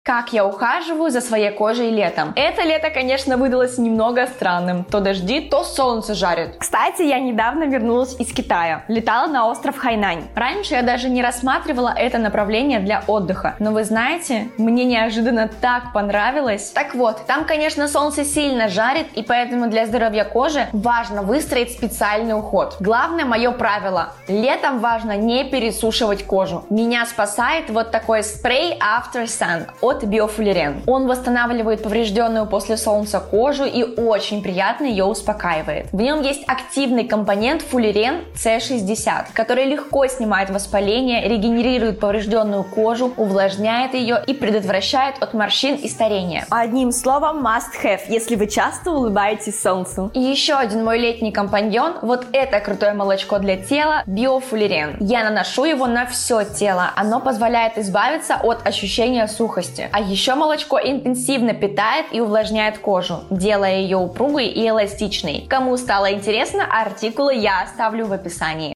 Как я ухаживаю за своей кожей летом. Это лето, конечно, выдалось немного странным. То дожди, то солнце жарит. Кстати, я недавно вернулась из Китая. Летала на остров Хайнань. Раньше я даже не рассматривала это направление для отдыха. Но вы знаете, мне неожиданно так понравилось. Так вот, там, конечно, солнце сильно жарит, и поэтому для здоровья кожи важно выстроить специальный уход. Главное мое правило. Летом важно не пересушивать кожу. Меня спасает вот такой спрей After Sun от Биофуллерен. Он восстанавливает поврежденную после солнца кожу и очень приятно ее успокаивает. В нем есть активный компонент фуллерен C60, который легко снимает воспаление, регенерирует поврежденную кожу, увлажняет ее и предотвращает от морщин и старения. Одним словом, must have, если вы часто улыбаетесь солнцу. И еще один мой летний компаньон, вот это крутое молочко для тела Биофуллерен. Я наношу его на все тело. Оно позволяет избавиться от ощущения сухости. А еще молочко интенсивно питает и увлажняет кожу, делая ее упругой и эластичной. Кому стало интересно, артикулы я оставлю в описании.